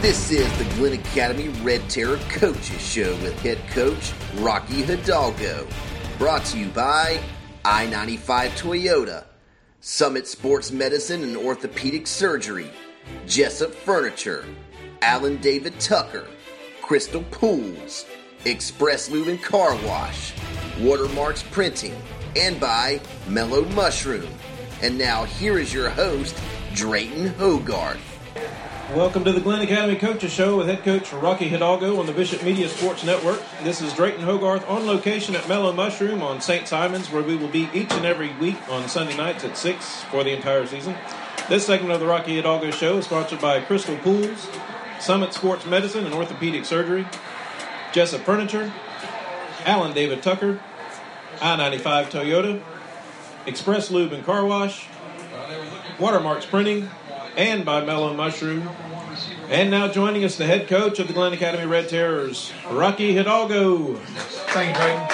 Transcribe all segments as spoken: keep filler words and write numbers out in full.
This is the Glen Academy Red Terror Coaches Show with head coach Rocky Hidalgo. Brought to you by I ninety-five Toyota, Summit Sports Medicine and Orthopedic Surgery, Jessup Furniture, Alan David Tucker, Crystal Pools, Express Lube and Car Wash, Watermarks Printing, and by Mellow Mushroom. And now here is your host, Drayton Hogarth. Welcome to the Glen Academy Coaches Show with head coach Rocky Hidalgo on the Bishop Media Sports Network. This is Drayton Hogarth on location at Mellow Mushroom on Saint Simons, where we will be each and every week on Sunday nights at six for the entire season. This segment of the Rocky Hidalgo Show is sponsored by Crystal Pools, Summit Sports Medicine and Orthopedic Surgery, Jessup Furniture, Alan David Tucker, I ninety-five Toyota, Express Lube and Car Wash, Watermarks Printing, and by Mellow Mushroom. And now joining us, the head coach of the Glen Academy Red Terrors, Rocky Hidalgo. Thank you, Drayton.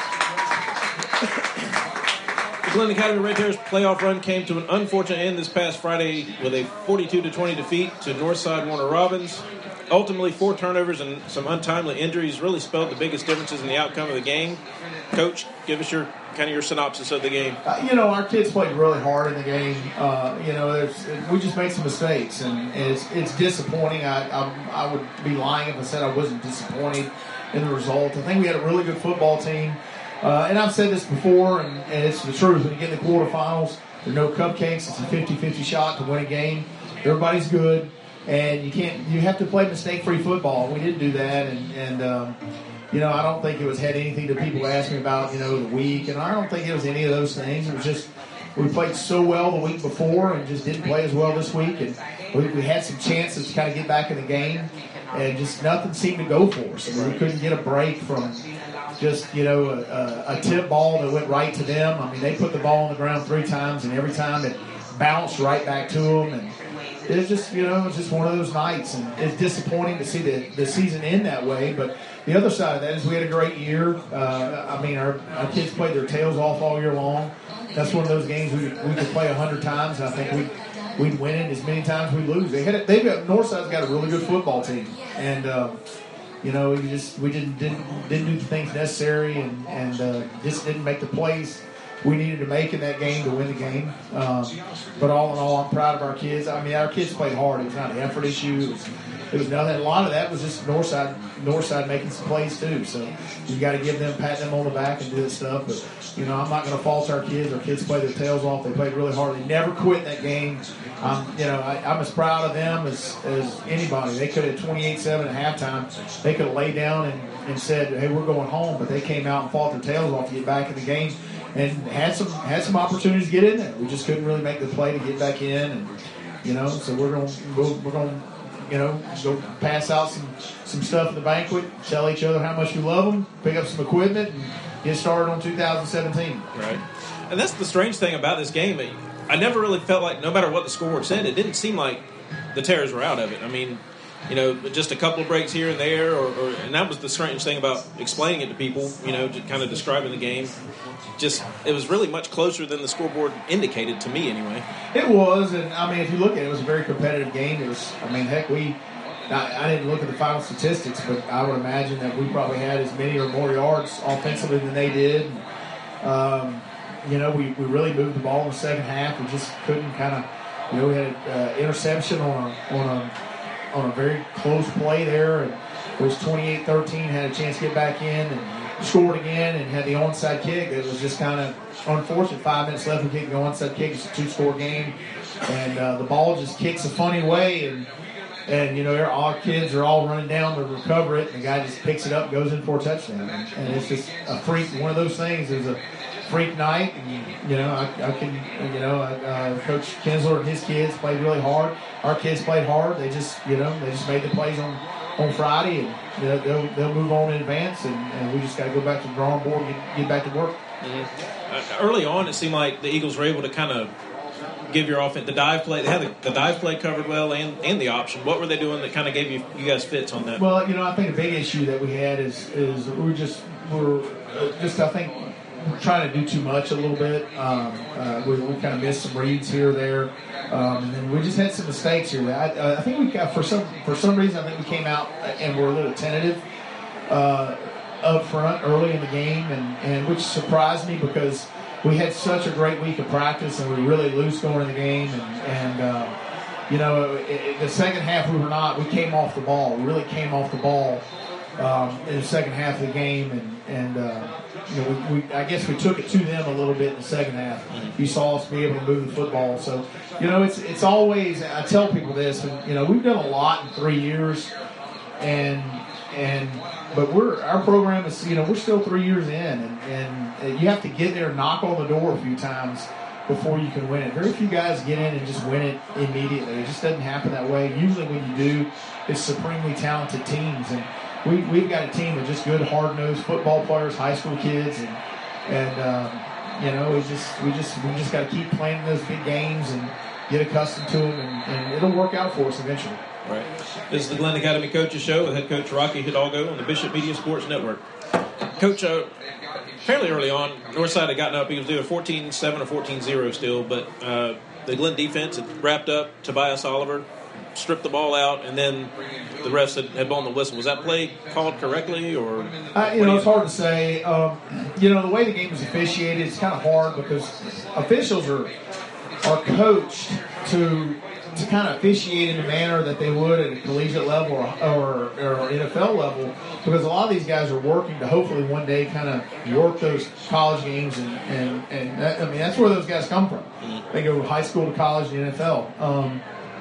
The Glen Academy Red Terrors playoff run came to an unfortunate end this past Friday with a forty-two to twenty defeat to Northside Warner Robins. Ultimately, four turnovers and some untimely injuries really spelled the biggest differences in the outcome of the game. Coach, give us your kind of your synopsis of the game. Uh, you know, our kids played really hard in the game. Uh, you know, there's, we just made some mistakes, and, and it's it's disappointing. I, I I would be lying if I said I wasn't disappointed in the result. I think we had a really good football team, uh, and I've said this before, and, and it's the truth. When you get in the quarterfinals, there's no cupcakes. It's a fifty-fifty shot to win a game. Everybody's good. And you can't. You have to play mistake-free football. We didn't do that, and, and um, you know, I don't think it was had anything to people ask me about, you know, the week, and I don't think it was any of those things. It was just we played so well the week before and just didn't play as well this week, and we, we had some chances to kind of get back in the game, and just nothing seemed to go for us. I mean, we couldn't get a break from just, you know, a, a, a tip ball that went right to them. I mean, they put the ball on the ground three times, and every time it bounced right back to them, and it was just, you know, it's just one of those nights, and it's disappointing to see the, the season end that way. But the other side of that is we had a great year. Uh, I mean, our, our kids played their tails off all year long. That's one of those games we, we could play a hundred times, and I think we we'd win it as many times as we lose. They had a, they've got Northside's got a really good football team, and uh, you know, we just we didn't didn't didn't do the things necessary, and and uh, just didn't make the plays we needed to make in that game to win the game. Um, but all in all, I'm proud of our kids. I mean, our kids played hard. It was not an effort issue. It was, it was nothing. A lot of that was just Northside, Northside making some plays too. So you got to give them, pat them on the back and do this stuff. But, you know, I'm not going to fault our kids. Our kids played their tails off. They played really hard. They never quit in that game. Um, you know, I, I'm as proud of them as, as anybody. They could have twenty-eight seven at halftime. They could have laid down and, and said, hey, we're going home. But they came out and fought their tails off to get back in the game. And had some had some opportunities to get in there. We just couldn't really make the play to get back in, and you know, so we're gonna we're, we're gonna you know go pass out some some stuff at the banquet, tell each other how much we love them, pick up some equipment, and get started on two thousand seventeen. Right, and that's the strange thing about this game. I never really felt like, no matter what the scoreboard said, it didn't seem like the Terrors were out of it. I mean, you know, just a couple of breaks here and there, or, or and that was the strange thing about explaining it to people. You know, just kind of describing the game. Just, it was really much closer than the scoreboard indicated to me, anyway. It was, and I mean, if you look at it, it was a very competitive game. It was, I mean, heck, we, I, I didn't look at the final statistics, but I would imagine that we probably had as many or more yards offensively than they did. Um, you know, we, we really moved the ball in the second half. We just couldn't kind of, you know, we had an uh, interception on a, on a on a very close play there, and it was twenty-eight thirteen. Had a chance to get back in and scored again, and had the onside kick. It was just kind of unfortunate. Five minutes left, we kicked the onside kick. It's a two-score game, and uh, the ball just kicks a funny way, and and you know our kids are all running down to recover it, and the guy just picks it up and goes in for a touchdown. And, and it's just a freak. One of those things is a freak night. And, you know, I, I can, you know, uh, Coach Kinsler and his kids played really hard. Our kids played hard. They just, you know, they just made the plays on. on Friday, and you know, they'll, they'll move on in advance, and, and we just got to go back to the drawing board and get, get back to work. Mm-hmm. Uh, early on, it seemed like the Eagles were able to kind of give your offense the dive play. They had the, the dive play covered well, and, and the option. What were they doing that kind of gave you you guys fits on that? Well, you know, I think the big issue that we had is is we just we're just I think we're trying to do too much a little bit. Um, uh, we we kind of missed some reads here or there. Um, and then we just had some mistakes here. I, uh, I think we got, for some for some reason, I think we came out and were a little tentative uh, up front early in the game, and, and which surprised me because we had such a great week of practice and we were really loose going in the game. And, and uh, you know, it, it, the second half we were not. We came off the ball. We really came off the ball um, in the second half of the game, and and. Uh, You know, we, we, I guess we took it to them a little bit in the second half. You saw us be able to move the football. So, you know, it's it's always, I tell people this, and, you know, we've done a lot in three years, and and but we're our program is, you know, we're still three years in, and, and you have to get there and knock on the door a few times before you can win it. Very few guys get in and just win it immediately. It just doesn't happen that way. Usually when you do, it's supremely talented teams, and We, we've got a team of just good, hard-nosed football players, high school kids, and and um, you know, we just we just we just got to keep playing those big games and get accustomed to them, and, and it'll work out for us eventually. Right. This is the Glenn Academy Coaches Show with head coach Rocky Hidalgo on the Bishop Media Sports Network. Coach, uh, fairly early on, Northside had gotten up. He was doing fourteen seven or fourteen zero still, but uh, the Glenn defense had wrapped up. Tobias Oliver stripped the ball out, and then the refs had, had blown the whistle. Was that play called correctly, or? Uh, you know, you it's hard to say. Um, you know, the way the game is officiated, it's kind of hard because officials are are coached to to kind of officiate in a manner that they would at a collegiate level or, or, or N F L level, because a lot of these guys are working to hopefully one day kind of work those college games, and and, and that, I mean that's where those guys come from. They go high school to college to N F L. Um,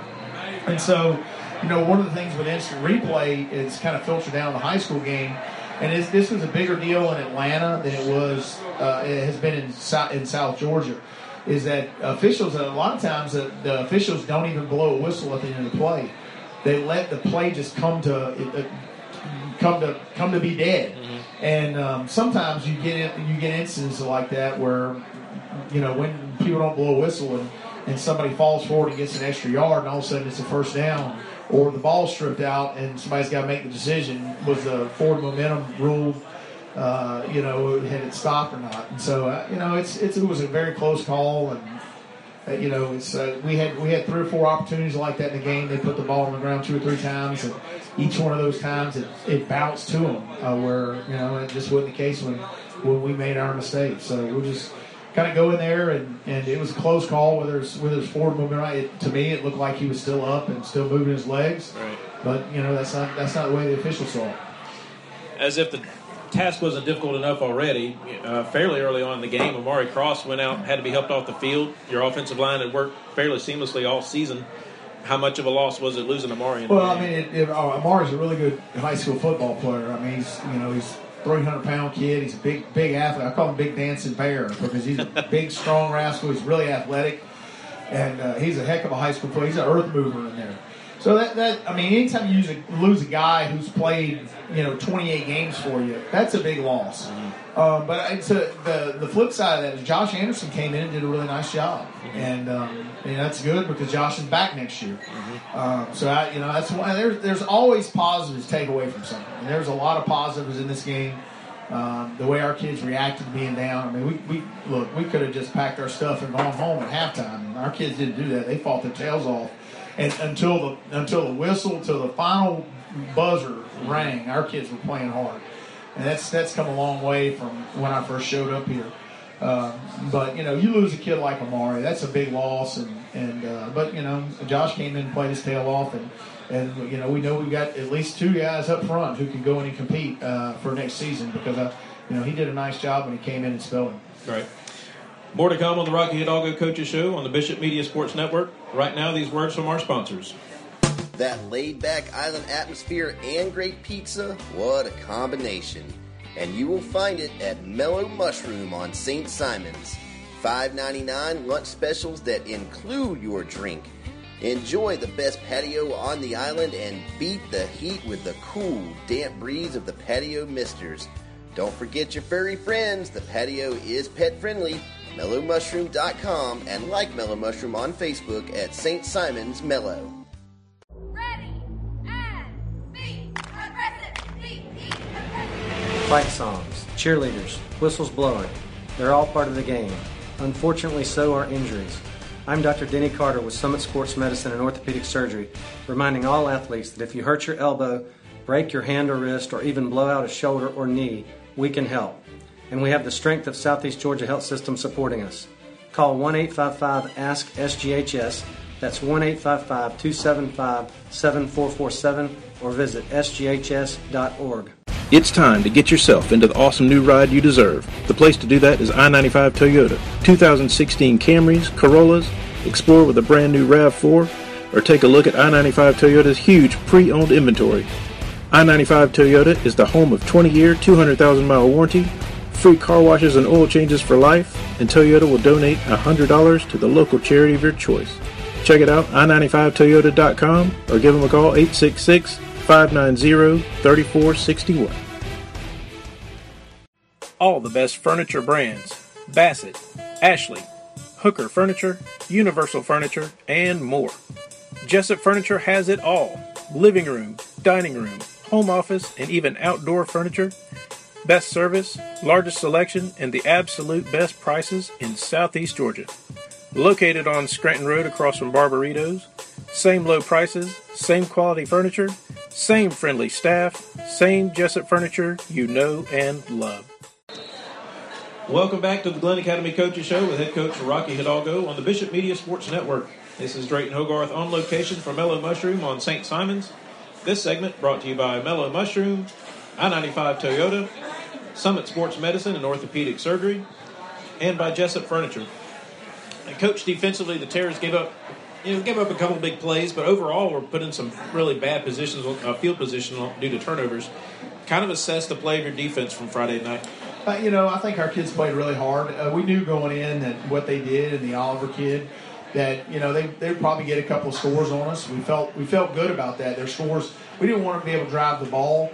And so, you know, one of the things with instant replay is kind of filtered down to the high school game. And it's, this was a bigger deal in Atlanta than it was, uh, it has been in South, in South Georgia, is that officials, a lot of times the, the officials don't even blow a whistle at the end of the play. They let the play just come to uh, come to come to be dead. Mm-hmm. And um, sometimes you get you get instances like that where, you know, when people don't blow a whistle and and somebody falls forward and gets an extra yard, and all of a sudden it's a first down, or the ball's stripped out and somebody's got to make the decision, was the forward momentum ruled, uh, you know, had it stopped or not. And so, uh, you know, it's, it's it was a very close call, and uh, you know, it's uh, we had we had three or four opportunities like that in the game. They put the ball on the ground two or three times, and each one of those times it, it bounced to them, uh, where, you know, it just wasn't the case when when we made our mistakes. So we'll just kind of go in there, and, and it was a close call. Whether it's whether it's forward movement, it, to me, it looked like he was still up and still moving his legs. Right. But you know, that's not that's not the way the officials saw it. As if the task wasn't difficult enough already, uh, fairly early on in the game, Amari Cross went out, had to be helped off the field. Your offensive line had worked fairly seamlessly all season. How much of a loss was it losing Amari? In the well, game? I mean, it, it, uh, Amari's a really good high school football player. I mean, he's you know he's three hundred pound kid. He's a big, big athlete. I call him Big Dancing Bear because he's a big, strong rascal. He's really athletic, and uh, he's a heck of a high school player. He's an earth mover in there. So that, that I mean, anytime you use a, lose a guy who's played, you know, twenty-eight games for you, that's a big loss. Mm-hmm. Um, but it's a, the the flip side of that is Josh Anderson came in and did a really nice job, mm-hmm. and um, I mean, that's good because Josh is back next year. Mm-hmm. Um, so I, you know, that's why there's there's always positives to take away from something. And there's a lot of positives in this game. Um, the way our kids reacted to being down. I mean, we, we look, we could have just packed our stuff and gone home at halftime. Our kids didn't do that. They fought their tails off, and until the until the whistle, till the final buzzer rang, our kids were playing hard. And that's that's come a long way from when I first showed up here. Uh, but you know, you lose a kid like Amari, that's a big loss. And and uh, but you know, Josh came in and played his tail off, and and you know, we know we got at least two guys up front who can go in and compete uh, for next season because I, you know, he did a nice job when he came in and spelled him. Right. More to come on the Rocky Hidalgo Coaches Show on the Bishop Media Sports Network. Right now, these words from our sponsors. That laid-back island atmosphere and great pizza, what a combination. And you will find it at Mellow Mushroom on Saint Simons. five ninety-nine lunch specials that include your drink. Enjoy the best patio on the island and beat the heat with the cool, damp breeze of the patio misters. Don't forget your furry friends. The patio is pet-friendly. mellow mushroom dot com and like Mellow Mushroom on Facebook at Saint Simons Mellow. Ready, and be aggressive, be, be aggressive. Fight songs, cheerleaders, whistles blowing. They're all part of the game. Unfortunately, so are injuries. I'm Doctor Denny Carter with Summit Sports Medicine and Orthopedic Surgery, reminding all athletes that if you hurt your elbow, break your hand or wrist, or even blow out a shoulder or knee, we can help. And we have the strength of Southeast Georgia Health System supporting us. Call one eight five five ask S G H S, that's one eight five five, two seven five, seven four four seven, or visit S G H S dot org. It's time to get yourself into the awesome new ride you deserve. The place to do that is I ninety-five Toyota. two thousand sixteen Camrys, Corollas, explore with a brand new RAV four, or take a look at I ninety-five Toyota's huge pre-owned inventory. I ninety-five Toyota is the home of twenty-year, two hundred thousand mile warranty, free car washes and oil changes for life, and Toyota will donate one hundred dollars to the local charity of your choice. Check it out, I ninety-five Toyota dot com, or give them a call, eight six six, five nine zero, three four six one. All the best furniture brands: Bassett, Ashley, Hooker Furniture, Universal Furniture, and more. Jessup Furniture has it all: living room, dining room, home office, and even outdoor furniture. Best service, largest selection, and the absolute best prices in Southeast Georgia. Located on Scranton Road across from Barbaritos. Same low prices, same quality furniture, same friendly staff, same Jessup Furniture you know and love. Welcome back to the Glenn Academy Coaches Show with head coach Rocky Hidalgo on the Bishop Media Sports Network. This is Drayton Hogarth on location for Mellow Mushroom on Saint Simons. This segment brought to you by Mellow Mushroom, I ninety-five Toyota, Summit Sports Medicine and Orthopedic Surgery, and by Jessup Furniture. And Coach, defensively, the Terrors gave up, you know, gave up a couple big plays, but overall we're put in some really bad positions, uh, field position due to turnovers. Kind of assess the play of your defense from Friday night. Uh, you know, I think our kids played really hard. Uh, we knew going in that what they did and the Oliver kid, that, you know, they they would probably get a couple of scores on us. We felt we felt good about that. Their scores, we didn't want to be able to drive the ball,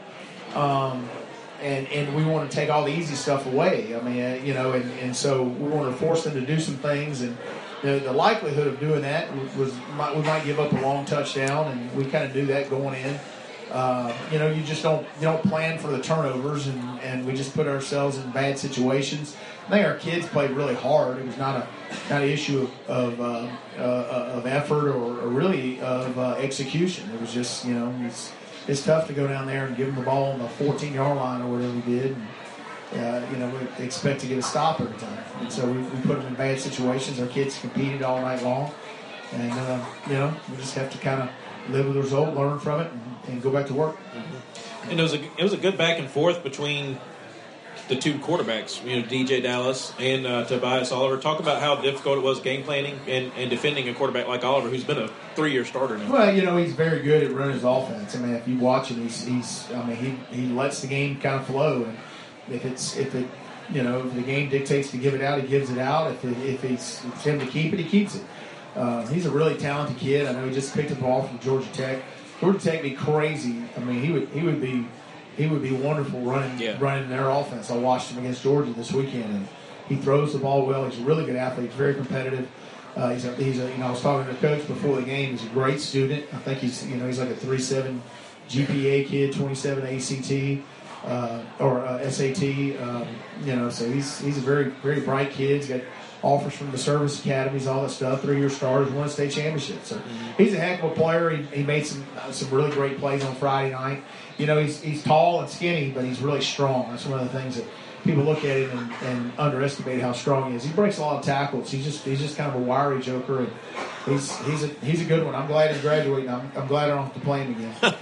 um, and and we want to take all the easy stuff away. I mean, uh, you know, and, and so we wanted to force them to do some things, and the, the likelihood of doing that was might, we might give up a long touchdown, and we kind of knew that going in. Uh, you know, you just don't you don't plan for the turnovers, and, and we just put ourselves in bad situations. I think our kids played really hard. It was not a not an issue of of, uh, uh, of effort or, or really of uh, execution. It was just, you know, it's it's tough to go down there and give them the ball on the fourteen-yard line or whatever we did. And, uh, you know, we expect to get a stop every time, and so we, we put them in bad situations. Our kids competed all night long, and uh, you know, we just have to kind of live with the result, learn from it, and, and go back to work. Mm-hmm. And it was a it was a good back and forth between the two quarterbacks, you know, D J Dallas and uh, Tobias Oliver. Talk about how difficult it was game planning and, and defending a quarterback like Oliver, who's been a three-year starter now. Well, you know, he's very good at running his offense. I mean, if you watch him, he's, he's I mean, he, he lets the game kind of flow. And if it's if it, you know, if the game dictates to give it out, he gives it out. If it, if it's, it's him to keep it, he keeps it. Uh, he's a really talented kid. I know he just picked up the ball from Georgia Tech. Georgia Tech be crazy. I mean, he would he would be he would be wonderful running yeah. running their offense. I watched him against Georgia this weekend, and he throws the ball well. He's a really good athlete. He's very competitive. Uh, he's a, he's a, you know, I was talking to the coach before the game. He's a great student. I think he's you know he's like a three point seven G P A kid, twenty-seven A C T uh, or uh, S A T. Um, you know, so he's he's a very very bright kid. He's got offers from the service academies, all that stuff. Three-year starters, won a state championship. So mm-hmm. he's a heck of a player. He, he made some uh, some really great plays on Friday night. You know, he's he's tall and skinny, but he's really strong. That's one of the things that people look at him and, and underestimate how strong he is. He breaks a lot of tackles. He's just he's just kind of a wiry joker, and he's he's a he's a good one. I'm glad he's graduating. I'm, I'm glad I don't have to play him again.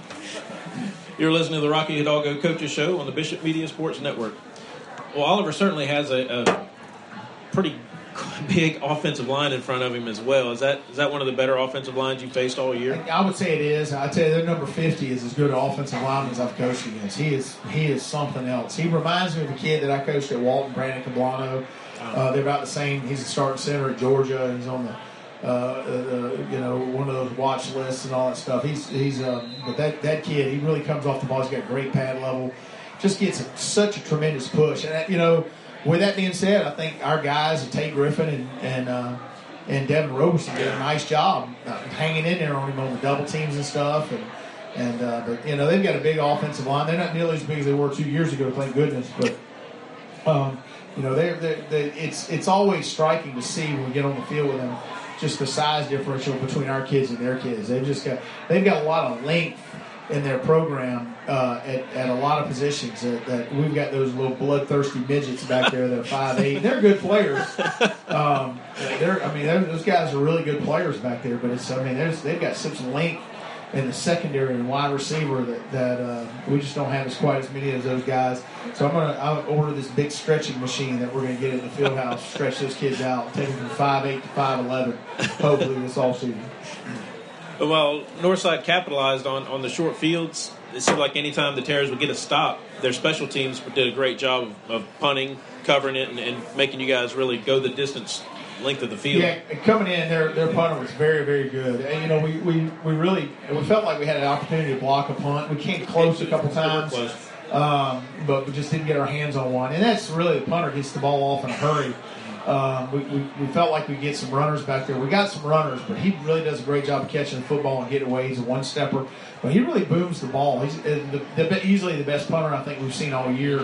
You're listening to the Rocky Hidalgo Coaches Show on the Bishop Media Sports Network. Well, Oliver certainly has a, a pretty big offensive line in front of him as well. Is that is that one of the better offensive lines you faced all year? I would say it is. I tell you, their number fifty is as good an offensive lineman as I've coached against. He is he is something else. He reminds me of a kid that I coached at Walton, Brandon Cablano. Uh, they're about the same. He's a starting center at Georgia. He's on the uh, uh, you know one of those watch lists and all that stuff. He's he's uh, but that that kid, he really comes off the ball. He's got great pad level. Just gets a, such a tremendous push. And you know. With that being said, I think our guys, Tate Griffin and and, uh, and Devin Roberson, did a nice job uh, hanging in there on him on the double teams and stuff. And and uh, but you know they've got a big offensive line. They're not nearly as big as they were two years ago, thank goodness. But um, you know they're, they're, they're it's it's always striking to see when we get on the field with them, just the size differential between our kids and their kids. They've just got they've got a lot of length in their program uh, at, at a lot of positions. That, that we've got those little bloodthirsty midgets back there that are five eight. They're good players. Um, they're I mean they're, those guys are really good players back there. But it's I mean there's they've got such length in the secondary and wide receiver that, that uh, we just don't have as quite as many as those guys. So I'm gonna I'll order this big stretching machine that we're gonna get in the field house, stretch those kids out, take them from five eight to five eleven, hopefully this offseason. Well, Northside capitalized on, on the short fields. It seemed like any time the Terrors would get a stop, their special teams did a great job of, of punting, covering it, and, and making you guys really go the distance length of the field. Yeah, coming in, their their punter was very, very good. And, you know, we, we, we really we felt like we had an opportunity to block a punt. We came close a couple times, um, but we just didn't get our hands on one. And that's really the punter gets the ball off in a hurry. Um, we, we, we felt like we'd get some runners back there. We got some runners, but he really does a great job of catching the football and getting away. He's a one-stepper. But he really booms the ball. He's the, the, easily the best punter I think we've seen all year.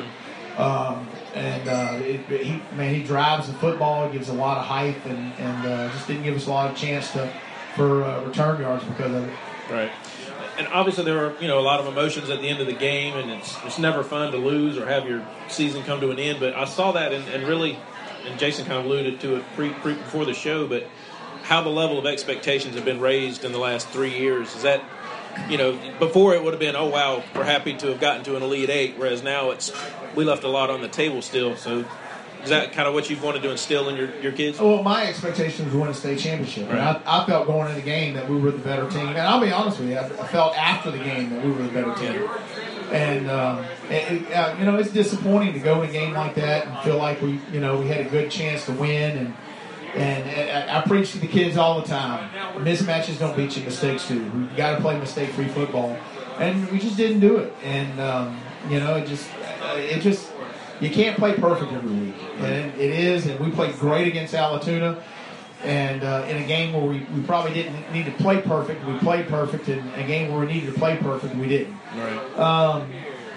Um, and uh, it, he, man, he drives the football. He gives a lot of height, and, and uh, just didn't give us a lot of chance to for uh, return yards because of it. Right. And obviously there were, you know, a lot of emotions at the end of the game, and it's it's never fun to lose or have your season come to an end. But I saw that, and, and really, and Jason kind of alluded to it pre, pre before the show, but how the level of expectations have been raised in the last three years. Is that, you know, before it would have been, oh, wow, we're happy to have gotten to an Elite Eight, whereas now it's we left a lot on the table still. So is that kind of what you've wanted to instill in your, your kids? Well, my expectation was to win a state championship. Right. And I, I felt going into the game that we were the better team. And I'll be honest with you, I felt after the game that we were the better team. And, um, it, it, uh, you know, it's disappointing to go in a game like that and feel like we, you know, we had a good chance to win. And and, and I, I preach to the kids all the time. Mismatches don't beat you, mistakes do. We've got to play mistake-free football. And we just didn't do it. And, um, you know, it just, it just, you can't play perfect every week. And it is, and we played great against Allatoona. And uh, in a game where we, we probably didn't need to play perfect, we played perfect. In a game where we needed to play perfect, we didn't. Right. Um,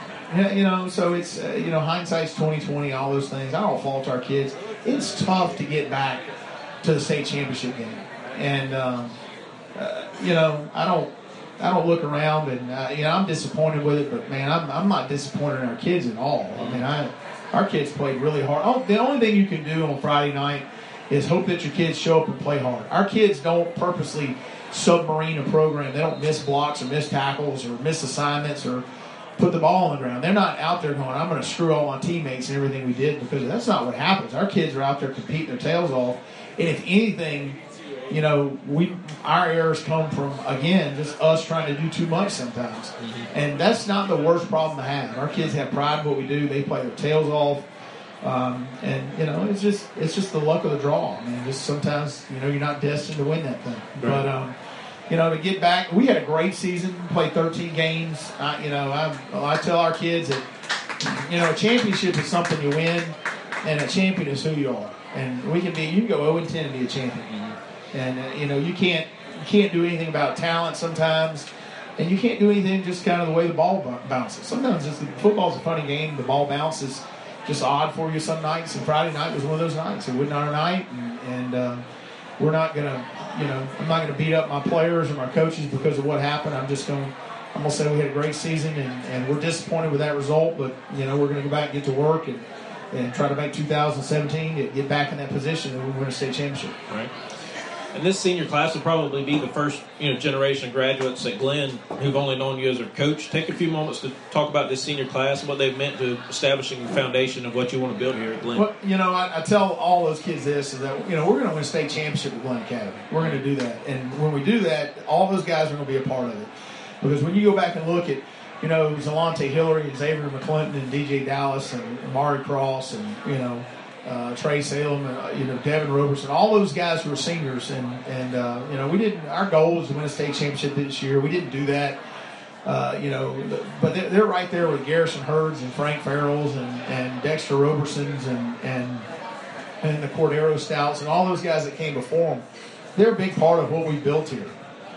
you know, so it's, uh, you know, hindsight's twenty twenty, all those things. I don't fault our kids. It's tough to get back to the state championship game. And, um, uh, you know, I don't I don't look around and, uh, you know, I'm disappointed with it. But, man, I'm, I'm not disappointed in our kids at all. I mean, I our kids played really hard. Oh, the only thing you can do on Friday night is hope that your kids show up and play hard. Our kids don't purposely submarine a program. They don't miss blocks or miss tackles or miss assignments or put the ball on the ground. They're not out there going, I'm going to screw all my teammates and everything we did, because that's not what happens. Our kids are out there competing their tails off. And if anything, you know, we our errors come from, again, just us trying to do too much sometimes. Mm-hmm. And that's not the worst problem to have. Our kids have pride in what we do. They play their tails off. Um, and, you know, it's just it's just the luck of the draw. I mean, just sometimes, you know, you're not destined to win that thing. Right. But, um, you know, to get back, we had a great season, played thirteen games. I, you know, I, I tell our kids that, you know, a championship is something you win, and a champion is who you are. And we can be, you can go oh and ten and be a champion. Mm-hmm. And, uh, you know, you can't, you can't do anything about talent sometimes. And you can't do anything just kind of the way the ball bounces. Sometimes it's, football's a funny game. The ball bounces just odd for you some nights, and Friday night was one of those nights. It wasn't our night, and, and uh, we're not going to, you know, I'm not going to beat up my players or my coaches because of what happened. I'm just going to, I'm going to say we had a great season, and, and we're disappointed with that result, but, you know, we're going to go back and get to work and, and try to make two thousand seventeen, get, get back in that position, and we win a state championship. Right. And this senior class will probably be the first, you know, generation of graduates at Glenn who've only known you as a coach. Take a few moments to talk about this senior class and what they've meant to establishing the foundation of what you want to build here at Glenn. Well, you know, I, I tell all those kids this, is that, you know, we're going to win a state championship at Glenn Academy. We're going to do that. And when we do that, all those guys are going to be a part of it. Because when you go back and look at, you know, Zalante Hillary and Xavier McClinton and D J Dallas and Amari Cross and, you know, Uh, Trey Salem, uh, you know, Devin Roberson, all those guys who are seniors, and and uh, you know, we didn't. Our goal was to win a state championship this year. We didn't do that, uh, you know, but they're, they're right there with Garrison Hurds and Frank Farrells and, and Dexter Robersons and and and the Cordero Stouts and all those guys that came before them. They're a big part of what we built here,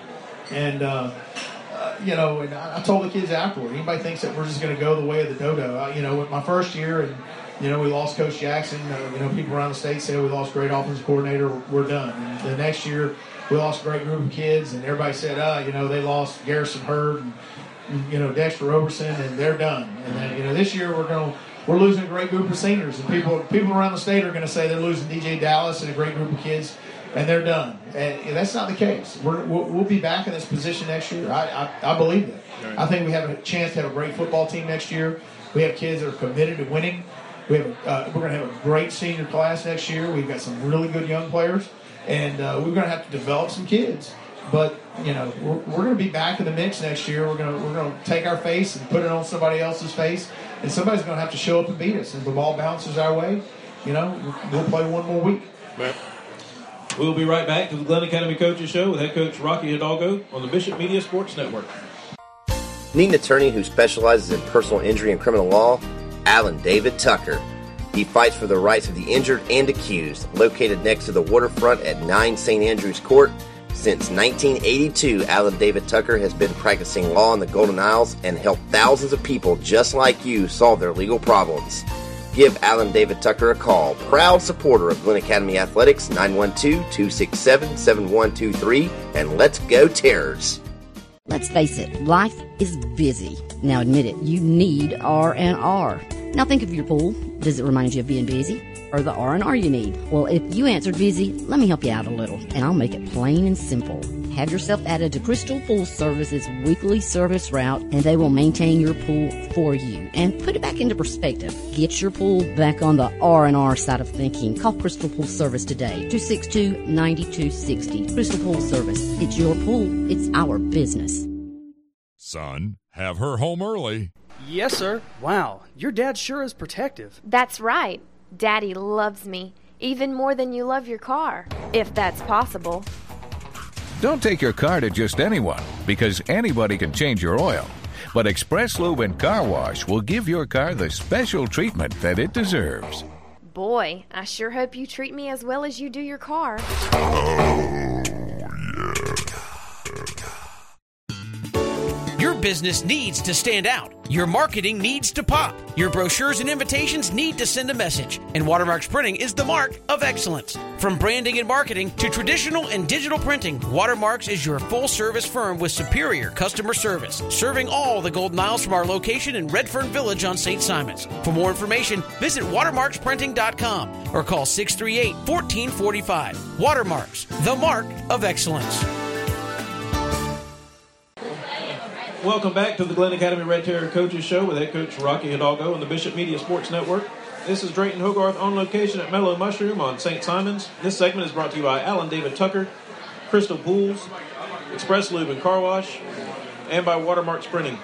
and. Uh, Uh, you know, and I, I told the kids afterward, anybody thinks that we're just going to go the way of the dodo. I, you know, with my first year, and you know, we lost Coach Jackson. Uh, you know, people around the state say we lost a great offensive coordinator. We're done. And the next year, we lost a great group of kids, and everybody said, uh, you know, they lost Garrison Hurd and, you know, Dexter Roberson, and they're done. And then, you know, this year we're going to we're losing a great group of seniors, and people people around the state are going to say they're losing D J Dallas and a great group of kids, and they're done. And that's not the case. We're, we'll, we'll be back in this position next year. I I, I believe that. Right. I think we have a chance to have a great football team next year. We have kids that are committed to winning. We have uh, we're going to have a great senior class next year. We've got some really good young players, and uh, we're going to have to develop some kids. But you know, we're, we're going to be back in the mix next year. We're going to we're going to take our face and put it on somebody else's face, and somebody's going to have to show up and beat us. And if the ball bounces our way, you know, we'll play one more week. Right. We'll be right back to the Glen Academy Coaches Show with head coach Rocky Hidalgo on the Bishop Media Sports Network. Need an attorney who specializes in personal injury and criminal law? Alan David Tucker. He fights for the rights of the injured and accused. Located next to the waterfront at nine Saint Andrews Court. Since nineteen eighty-two, Alan David Tucker has been practicing law in the Golden Isles and helped thousands of people just like you solve their legal problems. Give Alan David Tucker a call. Proud supporter of Glen Academy Athletics, nine one two, two six seven, seven one two three, and let's go Terrors. Let's face it, life is busy. Now admit it, you need R and R. Now think of your pool. Does it remind you of being busy? Or the R and R you need? Well, if you answered busy, let me help you out a little, and I'll make it plain and simple. Have yourself added to Crystal Pool Service's weekly service route, and they will maintain your pool for you. And put it back into perspective. Get your pool back on the R and R side of thinking. Call Crystal Pool Service today, two six two, nine two six zero. Crystal Pool Service. It's your pool. It's our business. Son, have her home early. Yes, sir. Wow, your dad sure is protective. That's right. Daddy loves me, even more than you love your car, if that's possible. Don't take your car to just anyone, because anybody can change your oil. But Express Lube and Car Wash will give your car the special treatment that it deserves. Boy, I sure hope you treat me as well as you do your car. Oh, yeah. Your business needs to stand out. Your marketing needs to pop. Your brochures and invitations need to send a message. And Watermarks Printing is the mark of excellence. From branding and marketing to traditional and digital printing, Watermarks is your full-service firm with superior customer service, serving all the Golden Isles from our location in Redfern Village on Saint Simons. For more information, visit watermarks printing dot com or call six three eight, one four four five. Watermarks, the mark of excellence. Welcome back to the Glen Academy Red Terror Coaches Show with head coach Rocky Hidalgo on the Bishop Media Sports Network. This is Drayton Hogarth on location at Mellow Mushroom on Saint Simons. This segment is brought to you by Alan David Tucker, Crystal Pools, Express Lube and Car Wash, and by Watermarks Printing.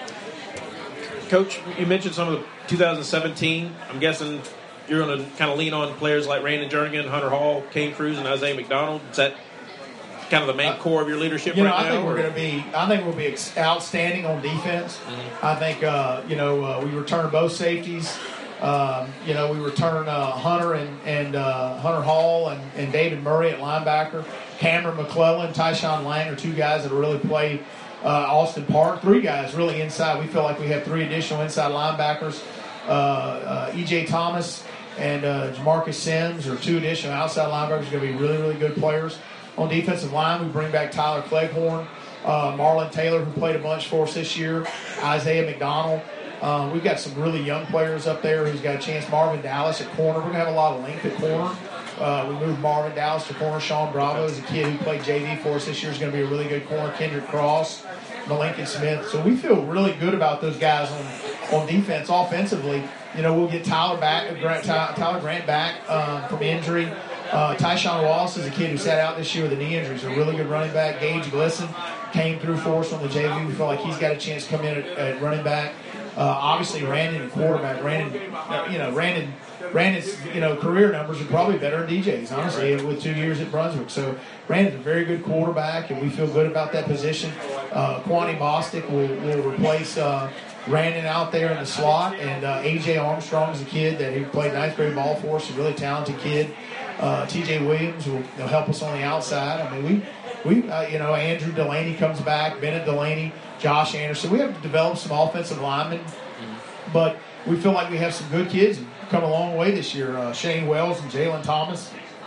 Coach, you mentioned some of the two thousand seventeen. I'm guessing you're going to kind of lean on players like Randon Jernigan, Hunter Hall, Kane Cruz, and Isaiah McDonald. Is that kind of the main core of your leadership you know, right I think now? We're going to be. I think we'll be outstanding on defense. Mm-hmm. I think uh, you know uh, we return both safeties. Um, you know we return uh, Hunter and and uh, Hunter Hall and, and David Murray at linebacker. Cameron McClellan, Tyshawn Lang are two guys that really play uh, Austin Park. Three guys really inside. We feel like we have three additional inside linebackers. Uh, uh, E J Thomas and uh, Jamarcus Sims are two additional outside linebackers. Going to be really really good players. On defensive line, we bring back Tyler Cleghorn, uh, Marlon Taylor, who played a bunch for us this year, Isaiah McDonald. Uh, we've got some really young players up there who's got a chance. Marvin Dallas at corner. We're going to have a lot of length at corner. Uh, we moved Marvin Dallas to corner. Sean Bravo is a kid who played J V for us this year. Is going to be a really good corner. Kendrick Cross, Malinkin Smith. So we feel really good about those guys on, on defense. Offensively, you know, we'll get Tyler back, Grant, Tyler Grant back um, from injury. Uh, Tyshawn Wallace is a kid who sat out this year with a knee injury. He's a really good running back. Gage Glisson came through for us on the J V. We feel like he's got a chance to come in at, at running back. Uh, obviously, Randon at quarterback. Randon, uh, you know, Randon, Randon's you know career numbers are probably better than D J's, honestly, with two years at Brunswick. So Randon's a very good quarterback, and we feel good about that position. Uh, Kwani Bostic will, will replace uh, Randon out there in the slot, and uh, A J Armstrong is a kid that he played ninth grade ball for us, a really talented kid. Uh, T J Williams will you know, help us on the outside. I mean, we, we uh, you know, Andrew Delaney comes back, Bennett Delaney, Josh Anderson. We have to develop some offensive linemen. but we feel like we have some good kids and come a long way this year. Uh, Shane Wells and Jalen Thomas,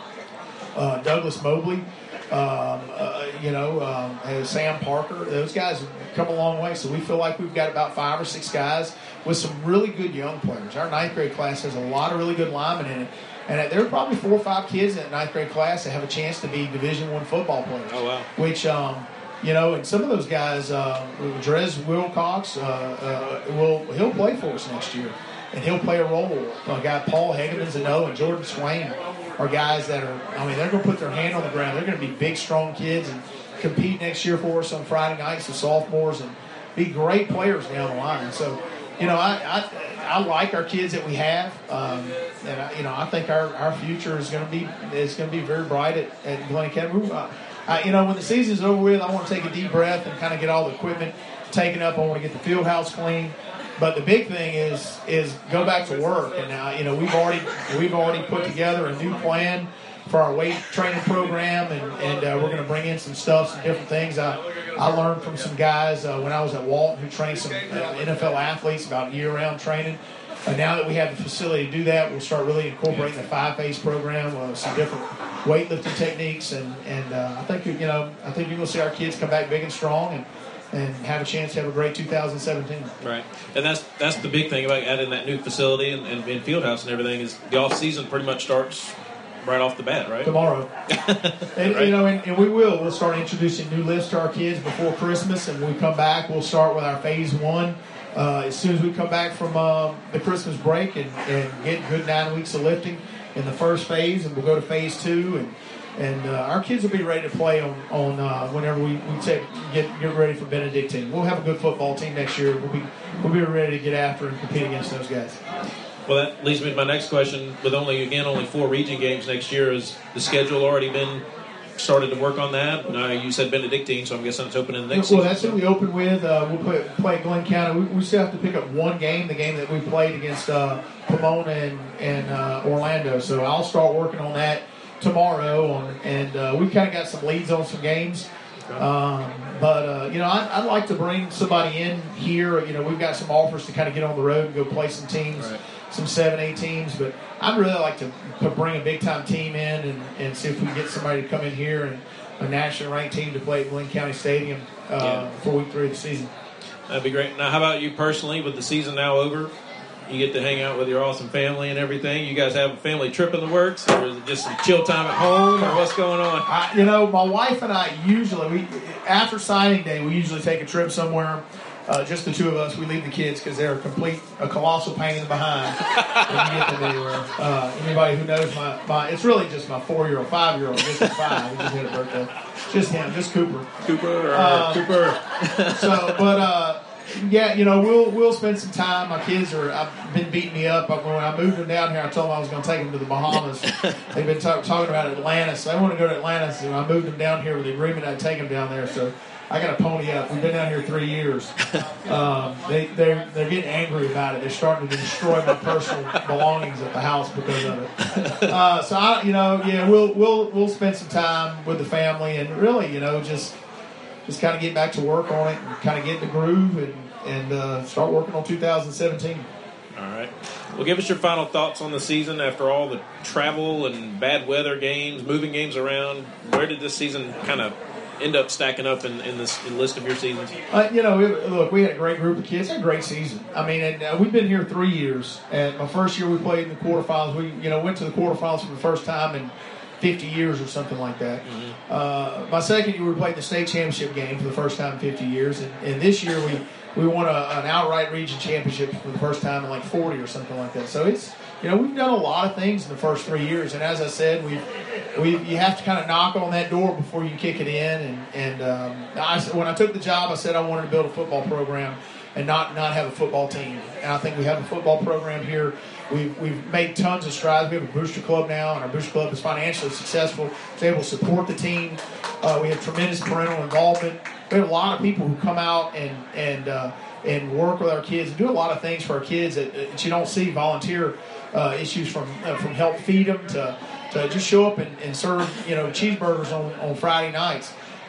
uh, Douglas Mobley, um, uh, you know, um, and Sam Parker. Those guys have come a long way. So we feel like we've got about five or six guys with some really good young players. Our ninth grade class has a lot of really good linemen in it. And there are probably four or five kids in that ninth grade class that have a chance to be Division One football players. Oh, wow. Which, um, you know, and some of those guys, uh, Drez Wilcox, uh, uh, will he'll play for us next year. And he'll play a role. A guy, Paul Hageman's another, and Jordan Swain are guys that are, I mean, they're going to put their hand on the ground. They're going to be big, strong kids and compete next year for us on Friday nights, the sophomores, and be great players down the line. So, you know, I I, I like our kids that we have, um, and I, you know, I think our, our future is going to be is going to be very bright at, at Glen Academy. Uh, I, you know, when the season's over with, I want to take a deep breath and kind of get all the equipment taken up. I want to get the field house clean. But the big thing is is go back to work. And now, you know, we've already we've already put together a new plan for our weight training program, and, and uh, we're going to bring in some stuff, some different things. I, I learned from some guys uh, when I was at Walton who trained some uh, N F L athletes about year-round training. And now that we have the facility to do that, we'll start really incorporating the five-phase program with some different weightlifting techniques. And, and uh, I think, you know, I think you're going to see our kids come back big and strong and, and have a chance to have a great two thousand seventeen. Right. And that's that's the big thing about adding that new facility and, and, and field house and everything is the off-season pretty much starts right off the bat, right? Tomorrow. and, right. You know, and, and we will. We'll start introducing new lifts to our kids before Christmas, and when we come back, we'll start with our phase one. Uh, as soon as we come back from uh, the Christmas break and, and get good nine weeks of lifting in the first phase, and we'll go to phase two, and and uh, our kids will be ready to play on on uh, whenever we, we take get get ready for Benedictine. We'll have a good football team next year. We'll be we'll be ready to get after and compete against those guys. Well, that leads me to my next question. With only, again, only four region games next year, has the schedule already been started to work on that? Uh, you said Benedictine, so I'm guessing it's opening the next well, season. Well, that's what we open with. Uh, we'll play, play Glen County. We, we still have to pick up one game, the game that we played against uh, Pomona and, and uh, Orlando. So I'll start working on that tomorrow, on, and uh, we've kind of got some leads on some games. Um, but, uh, you know, I'd, I'd like to bring somebody in here. You know, we've got some offers to kind of get on the road and go play some teams. Right. Some seven A teams, but I'd really like to, to bring a big-time team in and, and see if we can get somebody to come in here and a nationally ranked team to play at Glen County Stadium uh, yeah. for week three of the season. That'd be great. Now, how about you personally? With the season now over, you get to hang out with your awesome family and everything. You guys have a family trip in the works, or is it just some chill time at home, or what's going on? I, you know, my wife and I usually, we after signing day, we usually take a trip somewhere. Uh, just the two of us. We leave the kids because they're a complete, a colossal pain in the behind when you get them anywhere. Uh, anybody who knows my, my, it's really just my four-year-old, five-year-old. This is five. He just had a birthday. Just him, just Cooper. Cooper, um, Cooper. So, but uh, yeah, you know, we'll we'll spend some time. My kids are, I've been beating me up. When I moved them down here, I told them I was going to take them to the Bahamas. They've been talk, talking about Atlantis. So they want to go to Atlantis, and I moved them down here with the agreement I'd take them down there. So I got to pony up. We've been down here three years. Um, they, they're, they're getting angry about it. They're starting to destroy my personal belongings at the house because of it. Uh, so, I, you know, yeah, we'll we'll we'll spend some time with the family and really, you know, just just kind of get back to work on it and kind of get in the groove and, and uh, start working on two thousand seventeen. All right. Well, give us your final thoughts on the season after all the travel and bad weather games, moving games around. Where did this season kind of end up stacking up in, in this in list of your seasons? Uh, you know, it, look, we had a great group of kids. Had a great season. I mean, and, uh, we've been here three years. And my first year we played in the quarterfinals. We, you know, went to the quarterfinals for the first time in fifty years or something like that. Mm-hmm. Uh, my second year we played the state championship game for the first time in fifty years. And, and this year we, we won a, an outright region championship for the first time in like forty or something like that. So it's, you know, we've done a lot of things in the first three years. And as I said, we've, we you have to kind of knock on that door before you kick it in. And, and um, I, when I took the job, I said I wanted to build a football program and not, not have a football team. And I think we have a football program here. We've, we've made tons of strides. We have a booster club now, and our booster club is financially successful. It's able to support the team. Uh, we have tremendous parental involvement. We have a lot of people who come out and and uh, and work with our kids and do a lot of things for our kids that, that you don't see. Volunteer uh, issues from uh, from help feed them to to just show up and, and serve, you know, cheeseburgers on, on Friday nights.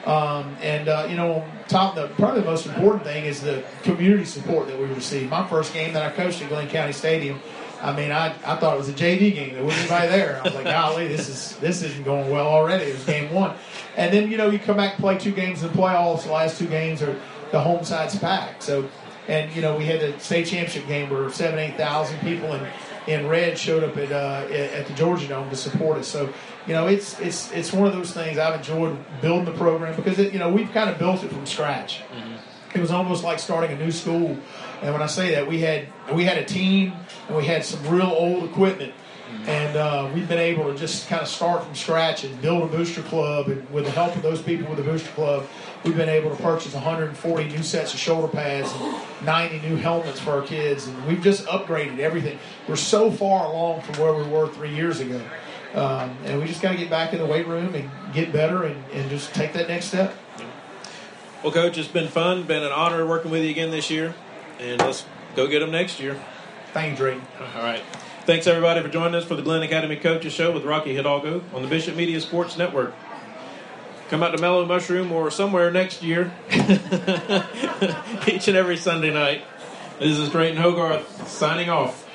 Um, and, uh, you know, top the probably the most important thing is the community support that we received. My first game that I coached at Glenn County Stadium, I mean, I, I thought it was a J V game. There wasn't anybody there. I was like, golly, this is this isn't going well already. It was game one. And then, you know, you come back and play two games in the playoffs. The last two games are the home side's packed. So, and, you know, we had the state championship game where seven, eight thousand people in, in red showed up at uh, at the Georgia Dome to support us. So, you know, it's it's it's one of those things I've enjoyed building the program because, it, you know, we've kind of built it from scratch. Mm-hmm. It was almost like starting a new school. And when I say that, we had we had a team and we had some real old equipment. Mm-hmm. And uh, we've been able to just kind of start from scratch and build a booster club. And with the help of those people with the booster club, we've been able to purchase one hundred forty new sets of shoulder pads and ninety new helmets for our kids. And we've just upgraded everything. We're so far along from where we were three years ago. Um, and we just got to get back in the weight room and get better and, and just take that next step. Well, Coach, it's been fun. Been an honor working with you again this year. And let's go get them next year. Thank you, Drake. All right. Thanks, everybody, for joining us for the Glenn Academy Coaches Show with Rocky Hidalgo on the Bishop Media Sports Network. Come out to Mellow Mushroom or somewhere next year, each and every Sunday night. This is Drayton Hogarth signing off.